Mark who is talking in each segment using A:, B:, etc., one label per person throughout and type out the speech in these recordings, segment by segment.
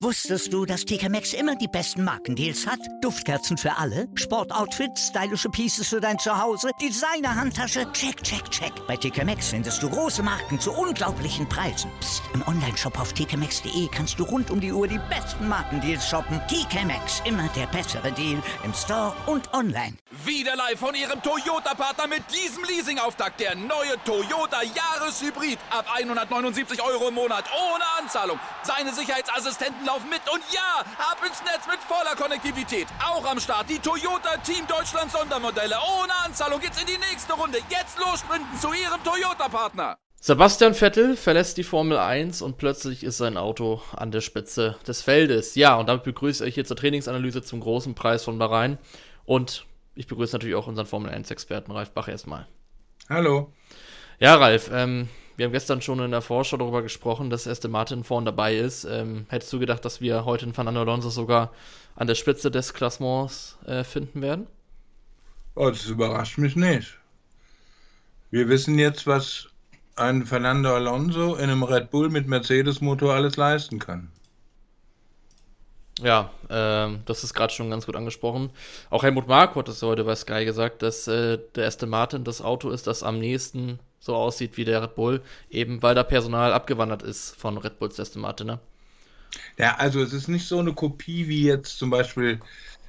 A: Wusstest du, dass TK Maxx immer die besten Markendeals hat? Duftkerzen für alle, Sportoutfits, stylische Pieces für dein Zuhause, Designer-Handtasche, check, check, check. Bei TK Maxx findest du große Marken zu unglaublichen Preisen. Psst. Im Onlineshop auf tkmaxx.de kannst du rund um die Uhr die besten Markendeals shoppen. TK Maxx, immer der bessere Deal im Store und online.
B: Wieder live von Ihrem Toyota-Partner mit diesem Leasing-Auftakt. Der neue Toyota Jahreshybrid. Ab 179 € im Monat. Ohne Anzahlung. Seine Sicherheitsassistenten laufen mit. Und ja, ab ins Netz mit voller Konnektivität. Auch am Start die Toyota Team Deutschland Sondermodelle. Ohne Anzahlung geht's in die nächste Runde. Jetzt los sprinten zu Ihrem Toyota-Partner.
C: Sebastian Vettel verlässt die Formel 1 und plötzlich ist sein Auto an der Spitze des Feldes. Ja, und damit begrüße ich hier zur Trainingsanalyse zum großen Preis von Bahrain. Und ich begrüße natürlich auch unseren Formel 1-Experten Ralf Bach erstmal.
D: Hallo.
C: Ja, Ralf, wir haben gestern schon in der Vorschau darüber gesprochen, dass Aston Martin vorne dabei ist. Hättest du gedacht, dass wir heute in Fernando Alonso sogar an der Spitze des Klassements finden werden?
D: Oh, das überrascht mich nicht. Wir wissen jetzt, was ein Fernando Alonso in einem Red Bull mit Mercedes-Motor alles leisten kann.
C: Ja, das ist gerade schon ganz gut angesprochen. Auch Helmut Marko hat es heute bei Sky gesagt, dass der Aston Martin das Auto ist, das am nächsten so aussieht wie der Red Bull, eben weil da Personal abgewandert ist von Red Bulls Aston Martin, ne?
D: Ja, also es ist nicht so eine Kopie wie jetzt zum Beispiel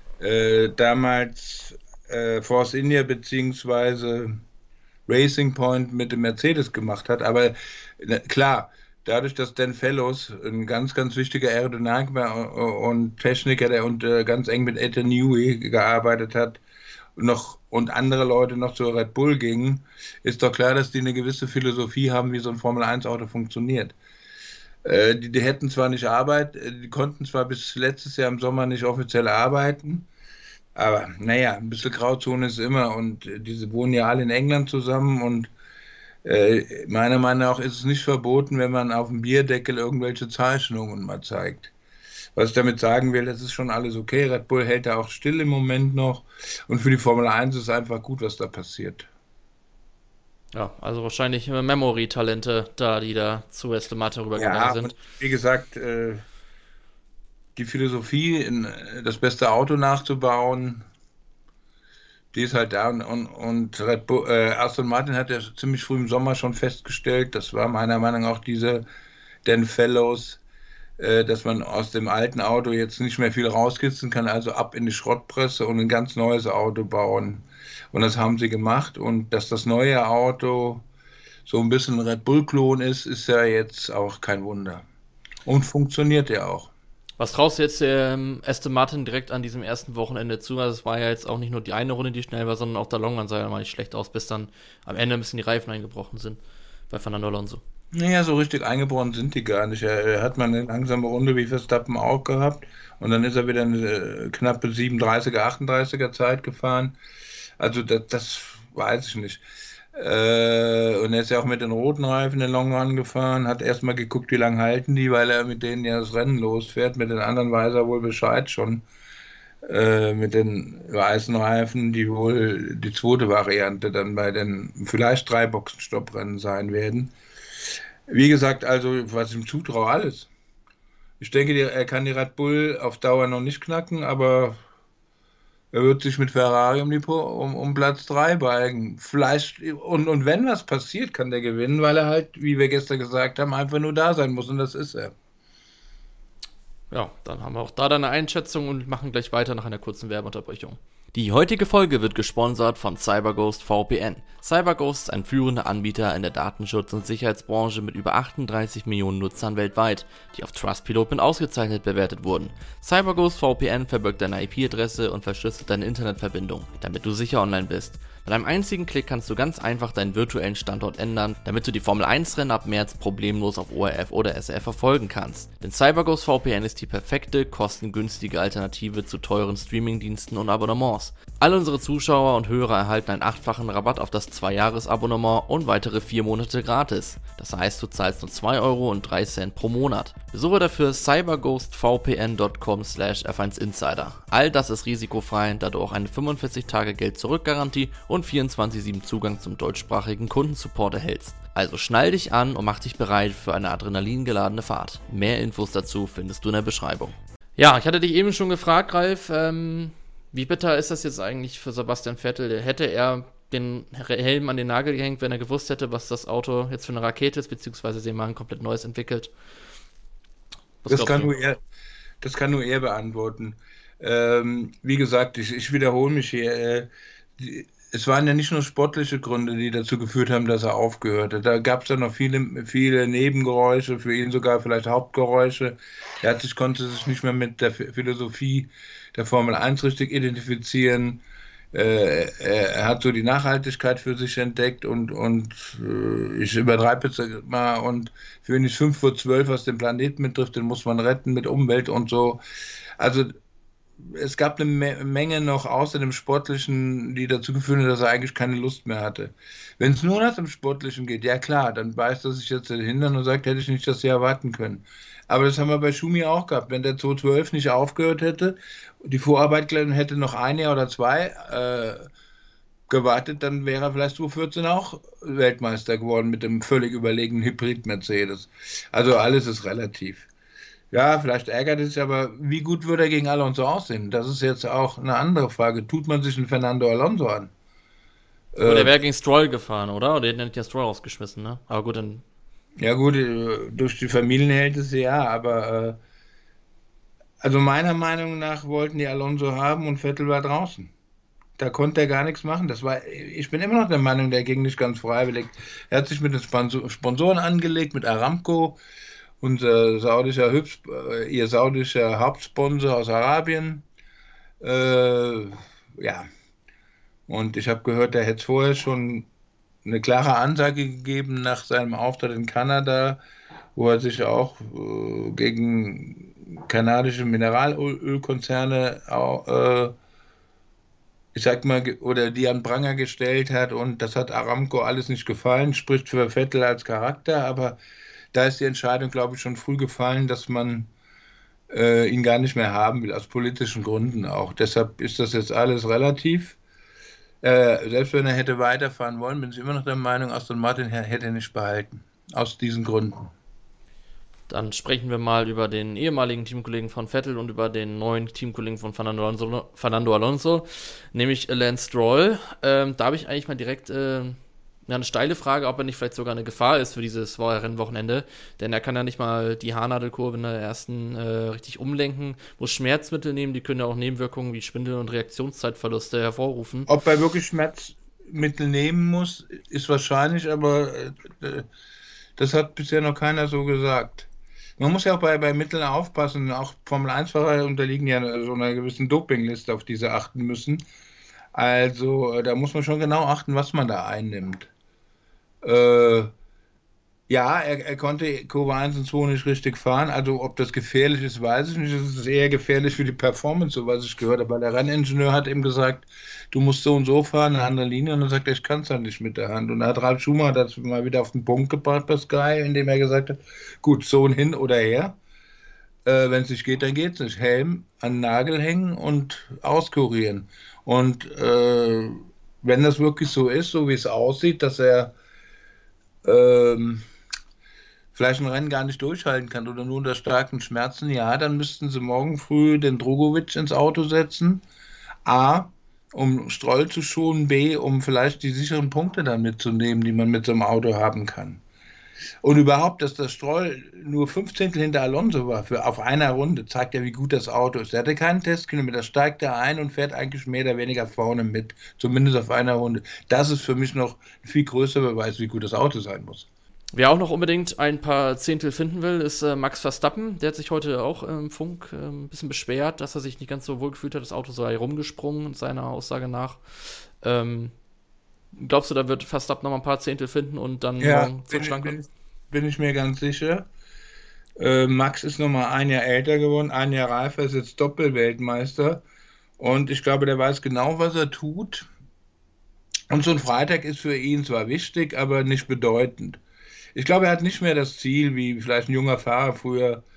D: damals Force India beziehungsweise Racing Point mit dem Mercedes gemacht hat, aber klar, dadurch, dass Dan Fellows ein ganz, ganz wichtiger Aerodynamiker und Techniker, der ganz eng mit Ethan Newey gearbeitet hat, und andere Leute noch zur Red Bull gingen, ist doch klar, dass die eine gewisse Philosophie haben, wie so ein Formel-1-Auto funktioniert. Die hätten zwar nicht die konnten zwar bis letztes Jahr im Sommer nicht offiziell arbeiten, aber naja, ein bisschen Grauzone ist immer und diese wohnen ja alle in England zusammen und meiner Meinung nach ist es nicht verboten, wenn man auf dem Bierdeckel irgendwelche Zeichnungen mal zeigt. Was ich damit sagen will, das ist schon alles okay. Red Bull hält da auch still im Moment noch. Und für die Formel 1 ist es einfach gut, was da passiert.
C: Ja, also wahrscheinlich Memory-Talente da, die da zu Aston Martin rübergegangen sind.
D: Und wie gesagt, die Philosophie, das beste Auto nachzubauen, die ist halt da. Und Red Bull, Aston Martin hat ja ziemlich früh im Sommer schon festgestellt, das war meiner Meinung nach auch diese Dan Fellows, dass man aus dem alten Auto jetzt nicht mehr viel rauskitzeln kann, also ab in die Schrottpresse und ein ganz neues Auto bauen. Und das haben sie gemacht. Und dass das neue Auto so ein bisschen ein Red Bull-Klon ist, ist ja jetzt auch kein Wunder. Und funktioniert ja auch.
C: Was traust du jetzt Aston Martin direkt an diesem ersten Wochenende zu? Also es war ja jetzt auch nicht nur die eine Runde, die schnell war, sondern auch der Longrun sah ja mal nicht schlecht aus, bis dann am Ende ein bisschen die Reifen eingebrochen sind bei Fernando Alonso.
D: Naja, so richtig eingebrochen sind die gar nicht. Er hat mal eine langsame Runde wie Verstappen auch gehabt und dann ist er wieder eine knappe 37er, 38er Zeit gefahren. Also das weiß ich nicht. Und er ist ja auch mit den roten Reifen den Long Run gefahren, hat erstmal geguckt, wie lange halten die, weil er mit denen ja das Rennen losfährt. Mit den anderen weiß er wohl Bescheid schon. Mit den weißen Reifen, die wohl die zweite Variante dann bei den vielleicht 3 Boxenstopprennen sein werden. Wie gesagt, also was ich ihm zutraue, alles. Ich denke, er kann die Red Bull auf Dauer noch nicht knacken, aber er wird sich mit Ferrari um Platz 3 balgen. Vielleicht, und wenn was passiert, kann der gewinnen, weil er halt, wie wir gestern gesagt haben, einfach nur da sein muss und das ist er.
C: Ja, dann haben wir auch da deine Einschätzung und machen gleich weiter nach einer kurzen Werbeunterbrechung. Die heutige Folge wird gesponsert von CyberGhost VPN. CyberGhost ist ein führender Anbieter in der Datenschutz- und Sicherheitsbranche mit über 38 Millionen Nutzern weltweit, die auf Trustpilot mit ausgezeichnet bewertet wurden. CyberGhost VPN verbirgt deine IP-Adresse und verschlüsselt deine Internetverbindung, damit du sicher online bist. Mit einem einzigen Klick kannst du ganz einfach deinen virtuellen Standort ändern, damit du die Formel 1 Rennen ab März problemlos auf ORF oder SRF verfolgen kannst. Denn CyberGhost VPN ist die perfekte, kostengünstige Alternative zu teuren Streamingdiensten und Abonnements. All unsere Zuschauer und Hörer erhalten einen 8-fachen Rabatt auf das 2-Jahres-Abonnement und weitere 4 Monate gratis. Das heißt, du zahlst nur 2,03 € pro Monat. Besuche dafür cyberghostvpn.com/F1Insider. All das ist risikofrei, da du auch eine 45-Tage-Geld-Zurück-Garantie und 24/7 Zugang zum deutschsprachigen Kundensupport erhältst. Also schnall dich an und mach dich bereit für eine adrenalingeladene Fahrt. Mehr Infos dazu findest du in der Beschreibung. Ja, ich hatte dich eben schon gefragt, Ralf, wie bitter ist das jetzt eigentlich für Sebastian Vettel? Hätte er den Helm an den Nagel gehängt, wenn er gewusst hätte, was das Auto jetzt für eine Rakete ist, beziehungsweise sie mal ein komplett neues entwickelt?
D: Das kann nur er beantworten. Wie gesagt, ich wiederhole mich hier. Es waren ja nicht nur sportliche Gründe, die dazu geführt haben, dass er aufgehört hat. Da gab es ja noch viele Nebengeräusche, für ihn sogar vielleicht Hauptgeräusche. Konnte sich nicht mehr mit der Philosophie der Formel 1 richtig identifizieren. Er hat so die Nachhaltigkeit für sich entdeckt und ich übertreibe jetzt mal, und für ihn ist 5:12, was den Planeten betrifft, den muss man retten mit Umwelt und so. Also es gab eine Menge noch außer dem Sportlichen, die dazu geführt haben, dass er eigentlich keine Lust mehr hatte. Wenn es nur nach dem Sportlichen geht, ja klar, dann beißt er sich jetzt in den Hintern und sagt, hätte ich nicht das Jahr erwarten können. Aber das haben wir bei Schumi auch gehabt. Wenn der 2012 nicht aufgehört hätte, die Vorarbeit hätte noch ein Jahr oder zwei gewartet, dann wäre er vielleicht 2014 auch Weltmeister geworden mit dem völlig überlegenen Hybrid-Mercedes. Also alles ist relativ. Ja, vielleicht ärgert es sich, aber wie gut würde er gegen Alonso aussehen? Das ist jetzt auch eine andere Frage. Tut man sich einen Fernando Alonso an?
C: Aber der wäre gegen Stroll gefahren, oder? Oder hätte ja Stroll rausgeschmissen, ne? Aber gut, dann...
D: Ja gut, durch die Familienhältnisse ja, aber also meiner Meinung nach wollten die Alonso haben und Vettel war draußen. Da konnte er gar nichts machen. Ich bin immer noch der Meinung, der ging nicht ganz freiwillig. Er hat sich mit den Sponsoren angelegt, mit Aramco, unser ihr saudischer Hauptsponsor aus Arabien. Ja. Und ich habe gehört, der hätte es vorher schon eine klare Ansage gegeben nach seinem Auftritt in Kanada, wo er sich auch gegen kanadische Mineralölkonzerne ich sag mal, oder die an Pranger gestellt hat, und das hat Aramco alles nicht gefallen, spricht für Vettel als Charakter, aber da ist die Entscheidung, glaube ich, schon früh gefallen, dass man ihn gar nicht mehr haben will, aus politischen Gründen auch. Deshalb ist das jetzt alles relativ. Selbst wenn er hätte weiterfahren wollen, bin ich immer noch der Meinung, Aston Martin hätte er nicht behalten. Aus diesen Gründen.
C: Dann sprechen wir mal über den ehemaligen Teamkollegen von Vettel und über den neuen Teamkollegen von Fernando Alonso, nämlich Lance Stroll. Da habe ich eigentlich mal direkt eine steile Frage, ob er nicht vielleicht sogar eine Gefahr ist für dieses Rennwochenende, denn er kann ja nicht mal die Haarnadelkurve in der ersten richtig umlenken, muss Schmerzmittel nehmen, die können ja auch Nebenwirkungen wie Schwindel und Reaktionszeitverluste hervorrufen.
D: Ob er wirklich Schmerzmittel nehmen muss, ist wahrscheinlich, aber das hat bisher noch keiner so gesagt. Man muss ja auch bei Mitteln aufpassen, auch Formel-1-Fahrer unterliegen ja so einer gewissen Dopingliste, auf die sie achten müssen. Also da muss man schon genau achten, was man da einnimmt. Ja, er konnte Kurve 1 und 2 nicht richtig fahren. Also ob das gefährlich ist, weiß ich nicht. Es ist eher gefährlich für die Performance, so was ich gehört habe. Weil der Renningenieur hat ihm gesagt, du musst so und so fahren, eine andere Linie. Und dann sagt er, ich kann es halt nicht mit der Hand. Und da hat Ralf Schumacher das mal wieder auf den Punkt gebracht bei Sky, indem er gesagt hat, gut, so und hin oder her. Wenn es nicht geht, dann geht es nicht. Helm an den Nagel hängen und auskurieren. Und wenn das wirklich so ist, so wie es aussieht, dass er vielleicht ein Rennen gar nicht durchhalten kann oder nur unter starken Schmerzen, ja, dann müssten sie morgen früh den Drogovic ins Auto setzen. A, um Stroll zu schonen, B, um vielleicht die sicheren Punkte dann mitzunehmen, die man mit so einem Auto haben kann. Und überhaupt, dass der Stroll nur 15 hinter Alonso war auf einer Runde, zeigt ja, wie gut das Auto ist. Er hatte keinen Testkilometer, steigt er ein und fährt eigentlich mehr oder weniger vorne mit, zumindest auf einer Runde. Das ist für mich noch ein viel größerer Beweis, wie gut das Auto sein muss.
C: Wer auch noch unbedingt ein paar Zehntel finden will, ist Max Verstappen. Der hat sich heute auch im Funk ein bisschen beschwert, dass er sich nicht ganz so wohl gefühlt hat. Das Auto sei rumgesprungen, seiner Aussage nach. Glaubst du, da wird Verstappen noch mal ein paar Zehntel finden und dann morgen zur Schranke?
D: Bin ich mir ganz sicher. Max ist noch mal ein Jahr älter geworden, ein Jahr reifer, ist jetzt Doppelweltmeister. Und ich glaube, der weiß genau, was er tut. Und so ein Freitag ist für ihn zwar wichtig, aber nicht bedeutend. Ich glaube, er hat nicht mehr das Ziel, wie vielleicht ein junger Fahrer früher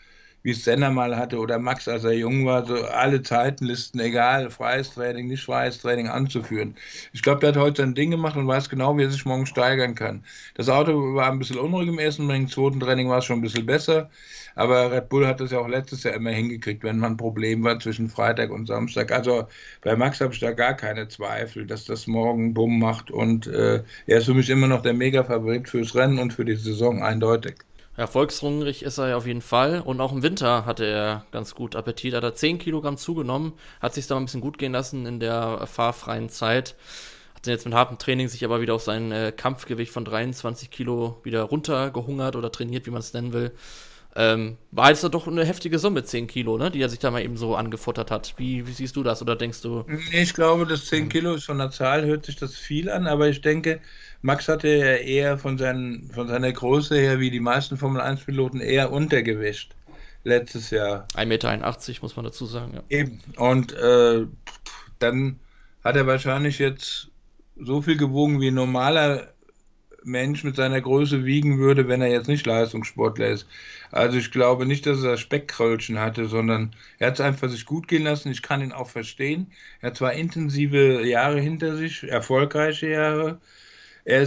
D: wie es Senna mal hatte oder Max, als er jung war, so alle Zeitenlisten, egal, freies Training, nicht freies Training anzuführen. Ich glaube, der hat heute sein Ding gemacht und weiß genau, wie er sich morgen steigern kann. Das Auto war ein bisschen unruhig im ersten Training, im zweiten Training war es schon ein bisschen besser, aber Red Bull hat das ja auch letztes Jahr immer hingekriegt, wenn man ein Problem war zwischen Freitag und Samstag. Also bei Max habe ich da gar keine Zweifel, dass das morgen Bumm macht und er ist für mich immer noch der Mega-Favorit fürs Rennen und für die Saison, eindeutig.
C: Erfolgshungrig ist er ja auf jeden Fall. Und auch im Winter hatte er ganz gut Appetit. Hat er 10 Kilogramm zugenommen, hat sich da mal ein bisschen gut gehen lassen in der fahrfreien Zeit. Hat jetzt mit hartem Training sich aber wieder auf sein Kampfgewicht von 23 Kilo wieder runtergehungert oder trainiert, wie man es nennen will. War jetzt doch eine heftige Summe, 10 Kilo, ne, die er sich da mal eben so angefuttert hat. Wie siehst du das oder denkst du?
D: Ich glaube, das 10 Kilo ist von der Zahl, hört sich das viel an, aber ich denke, Max hatte ja eher von seiner Größe her, wie die meisten Formel-1-Piloten, eher Untergewicht letztes Jahr.
C: 1,81 Meter, muss man dazu sagen, ja.
D: Eben. Und dann hat er wahrscheinlich jetzt so viel gewogen, wie ein normaler Mensch mit seiner Größe wiegen würde, wenn er jetzt nicht Leistungssportler ist. Also ich glaube nicht, dass er Speckkröllchen hatte, sondern er hat es einfach sich gut gehen lassen. Ich kann ihn auch verstehen. Er hat zwar intensive Jahre hinter sich, erfolgreiche Jahre. Er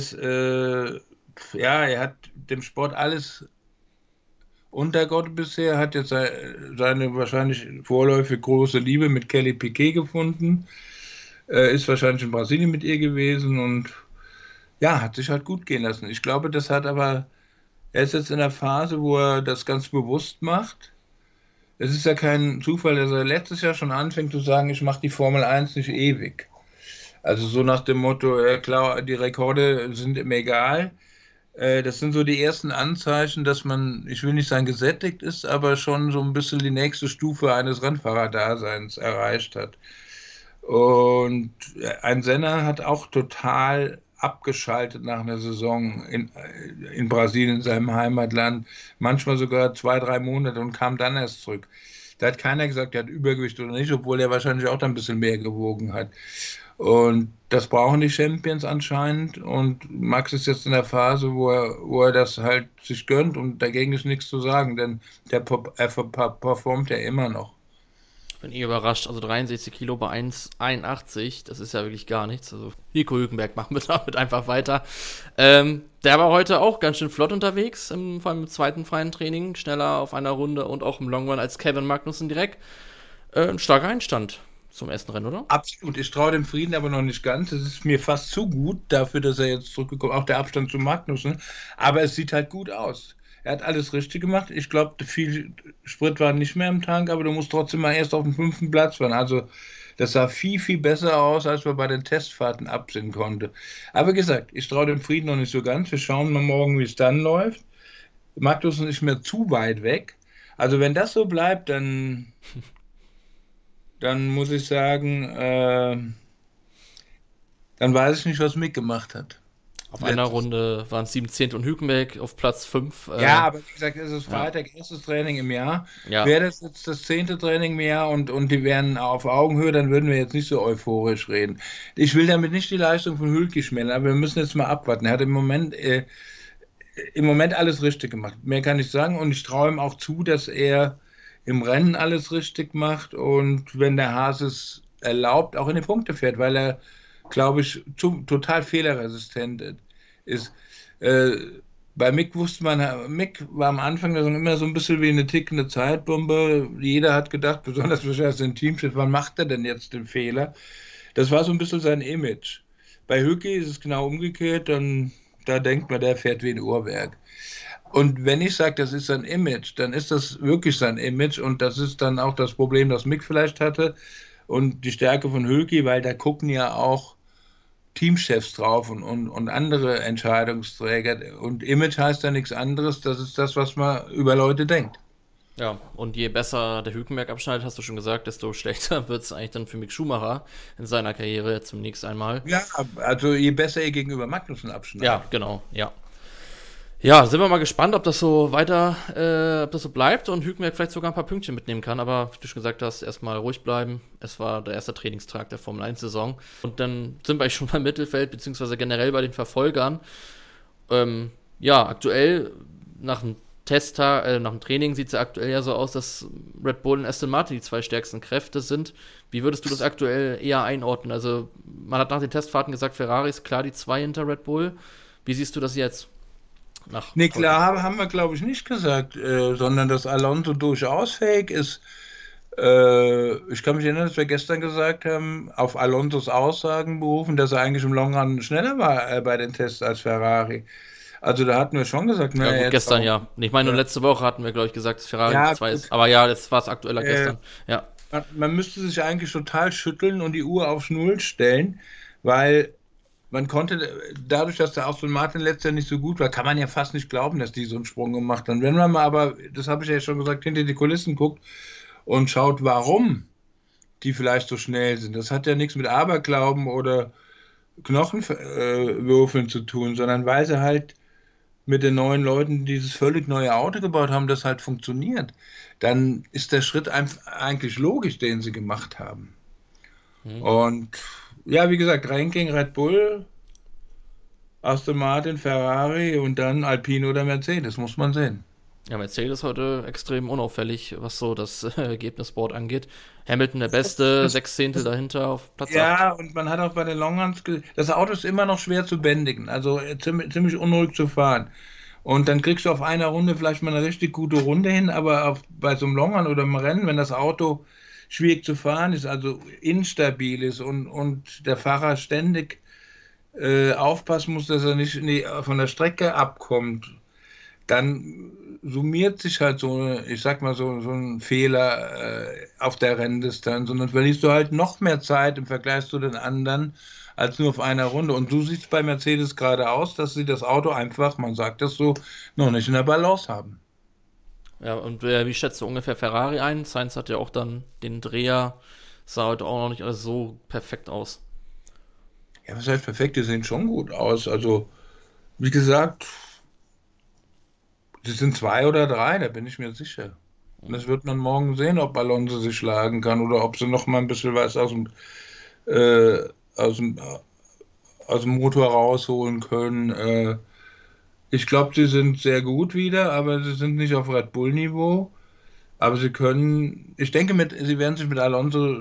D: hat dem Sport alles untergeordnet bisher, hat jetzt seine wahrscheinlich vorläufig große Liebe mit Kelly Piquet gefunden, ist wahrscheinlich in Brasilien mit ihr gewesen und ja, hat sich halt gut gehen lassen. Ich glaube, er ist jetzt in der Phase, wo er das ganz bewusst macht. Es ist ja kein Zufall, dass er letztes Jahr schon anfängt zu sagen, ich mache die Formel 1 nicht ewig. Also so nach dem Motto, klar, die Rekorde sind ihm egal. Das sind so die ersten Anzeichen, dass man, ich will nicht sagen gesättigt ist, aber schon so ein bisschen die nächste Stufe eines Rennfahrerdaseins erreicht hat. Und ein Senna hat auch total abgeschaltet nach einer Saison in Brasilien, in seinem Heimatland, manchmal sogar 2-3 Monate und kam dann erst zurück. Da hat keiner gesagt, er hat Übergewicht oder nicht, obwohl er wahrscheinlich auch dann ein bisschen mehr gewogen hat. Und das brauchen die Champions anscheinend und Max ist jetzt in der Phase, wo er das halt sich gönnt und dagegen ist nichts zu sagen, denn er performt ja immer noch.
C: Bin überrascht, also 63 Kilo bei 1,81, das ist ja wirklich gar nichts. Also Nico Hülkenberg, machen wir damit einfach weiter. Der war heute auch ganz schön flott unterwegs, vor allem im zweiten freien Training, schneller auf einer Runde und auch im Long Run als Kevin Magnussen direkt. Ein starker Einstand zum ersten Rennen, oder?
D: Absolut, ich traue dem Frieden aber noch nicht ganz. Es ist mir fast zu gut dafür, dass er jetzt zurückgekommen ist, auch der Abstand zu Magnussen, aber es sieht halt gut aus. Er hat alles richtig gemacht. Ich glaube, viel Sprit war nicht mehr im Tank, aber du musst trotzdem mal erst auf dem 5. Platz fahren. Also das sah viel, viel besser aus, als man bei den Testfahrten absehen konnte. Aber wie gesagt, ich traue dem Frieden noch nicht so ganz. Wir schauen mal morgen, wie es dann läuft. Magnussen ist mir zu weit weg. Also wenn das so bleibt, dann muss ich sagen, dann weiß ich nicht, was Mick gemacht hat.
C: Auf einer Runde waren es 7 Zehntel und Hülkenberg auf Platz 5.
D: Ja, aber wie gesagt, es ist Freitag, erstes Training im Jahr.
C: Ja.
D: Wäre das jetzt das 10. Training im Jahr und die wären auf Augenhöhe, dann würden wir jetzt nicht so euphorisch reden. Ich will damit nicht die Leistung von Hülke schmälern, aber wir müssen jetzt mal abwarten. Er hat im Moment alles richtig gemacht. Mehr kann ich sagen und ich traue ihm auch zu, dass er im Rennen alles richtig macht und wenn der Haas es erlaubt, auch in die Punkte fährt, weil er, glaube ich, total fehlerresistent ist. Bei Mick wusste man, Mick war am Anfang der Saison immer so ein bisschen wie eine tickende Zeitbombe. Jeder hat gedacht, besonders wahrscheinlich in Teamchef, wann macht er denn jetzt den Fehler? Das war so ein bisschen sein Image. Bei Hülke ist es genau umgekehrt, da denkt man, der fährt wie ein Uhrwerk. Und wenn ich sage, das ist sein Image, dann ist das wirklich sein Image und das ist dann auch das Problem, das Mick vielleicht hatte und die Stärke von Hülke, weil da gucken ja auch Teamchefs drauf und andere Entscheidungsträger und Image heißt ja nichts anderes, das ist das, was man über Leute denkt.
C: Ja, und je besser der Hülkenberg abschneidet, hast du schon gesagt, desto schlechter wird es eigentlich dann für Mick Schumacher in seiner Karriere zunächst einmal.
D: Ja, also je besser er gegenüber Magnussen abschneidet.
C: Ja, genau, ja. Ja, sind wir mal gespannt, ob das so ob das so bleibt und Hülkenberg vielleicht sogar ein paar Pünktchen mitnehmen kann, aber wie du schon gesagt hast, erstmal ruhig bleiben. Es war der erste Trainingstag der Formel 1-Saison und dann sind wir schon beim Mittelfeld, beziehungsweise generell bei den Verfolgern. Aktuell nach nach dem Training sieht es ja aktuell ja so aus, dass Red Bull und Aston Martin die 2 stärksten Kräfte sind. Wie würdest du das aktuell eher einordnen? Also man hat nach den Testfahrten gesagt, Ferrari ist klar die 2 hinter Red Bull. Wie siehst du das jetzt?
D: Nee, klar haben wir, glaube ich, nicht gesagt, sondern dass Alonso durchaus fähig ist. Ich kann mich erinnern, dass wir gestern gesagt haben, auf Alonsos Aussagen berufen, dass er eigentlich im Long Run schneller war bei den Tests als Ferrari. Also da hatten wir schon gesagt,
C: ja, gut, gestern ja. Ich meine, nur letzte Woche hatten wir, glaube ich, gesagt, dass Ferrari 2 ist. Aber ja, das war es aktueller gestern. Ja.
D: Man müsste sich eigentlich total schütteln und die Uhr auf Null stellen, weil man konnte, dadurch, dass der Aston Martin letztes Jahr nicht so gut war, kann man ja fast nicht glauben, dass die so einen Sprung gemacht haben. Wenn man mal aber, das habe ich ja schon gesagt, hinter die Kulissen guckt und schaut, warum die vielleicht so schnell sind. Das hat ja nichts mit Aberglauben oder Knochenwürfeln zu tun, sondern weil sie halt mit den neuen Leuten dieses völlig neue Auto gebaut haben, das halt funktioniert. Dann ist der Schritt eigentlich logisch, den sie gemacht haben. Und ja, wie gesagt, Ranking Red Bull, Aston Martin, Ferrari und dann Alpine oder Mercedes, muss man sehen.
C: Ja, Mercedes heute extrem unauffällig, was so das Ergebnisboard angeht. Hamilton der Beste, 6 Zehntel dahinter auf Platz 8.
D: Ja, und man hat auch bei den Longruns das Auto ist immer noch schwer zu bändigen, also ziemlich unruhig zu fahren. Und dann kriegst du auf einer Runde vielleicht mal eine richtig gute Runde hin, aber bei so einem Longrun oder einem Rennen, wenn das Auto schwierig zu fahren ist, also instabil ist und der Fahrer ständig aufpassen muss, dass er nicht von der Strecke abkommt, dann summiert sich halt so, ich sag mal, so ein Fehler auf der Renndistanz und dann verlierst du halt noch mehr Zeit im Vergleich zu den anderen als nur auf einer Runde. Und so sieht es bei Mercedes gerade aus, dass sie das Auto einfach, man sagt das so, noch nicht in der Balance haben.
C: Ja, und wie schätzt du ungefähr Ferrari ein? Sainz hat ja auch dann den Dreher, sah heute auch noch nicht alles so perfekt aus.
D: Ja, was heißt perfekt? Die sehen schon gut aus. Also, wie gesagt, sie sind 2 oder 3, da bin ich mir sicher. Und das wird man morgen sehen, ob Alonso sich schlagen kann oder ob sie noch mal ein bisschen was aus dem Motor rausholen können. Ich glaube, sie sind sehr gut wieder, aber sie sind nicht auf Red Bull-Niveau. Aber sie können, ich denke, sie werden sich mit Alonso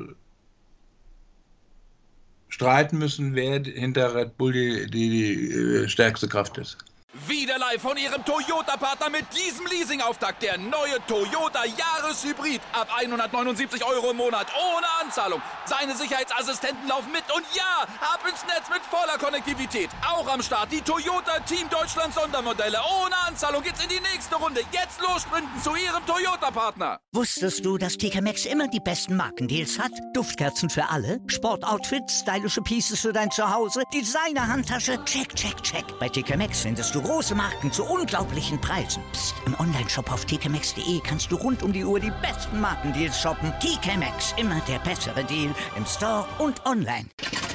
D: streiten müssen, wer hinter Red Bull die stärkste Kraft ist.
B: Wieder live von Ihrem Toyota-Partner mit diesem Leasing-Auftakt. Der neue Toyota Jahreshybrid. Ab 179 € im Monat. Ohne Anzahlung. Seine Sicherheitsassistenten laufen mit. Und ja, ab ins Netz mit voller Konnektivität. Auch am Start die Toyota Team Deutschland Sondermodelle. Ohne Anzahlung geht's in die nächste Runde. Jetzt los sprinten zu Ihrem Toyota-Partner.
A: Wusstest du, dass TK Maxx immer die besten Markendeals hat? Duftkerzen für alle, Sportoutfits, stylische Pieces für dein Zuhause, Designer-Handtasche, check, check, check. Bei TK Maxx findest du große Marken zu unglaublichen Preisen. Psst. Im Onlineshop auf tkmaxx.de kannst du rund um die Uhr die besten Markendeals shoppen. TK Maxx, immer der bessere Deal im Store und online.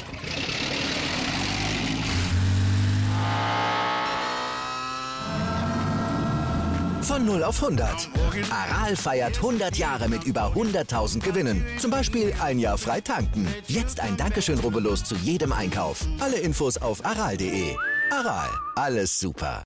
E: Von 0 auf 100. Aral feiert 100 Jahre mit über 100.000 Gewinnen. Zum Beispiel 1 Jahr frei tanken. Jetzt ein Dankeschön, rubbellos zu jedem Einkauf. Alle Infos auf aral.de. Aral, alles super.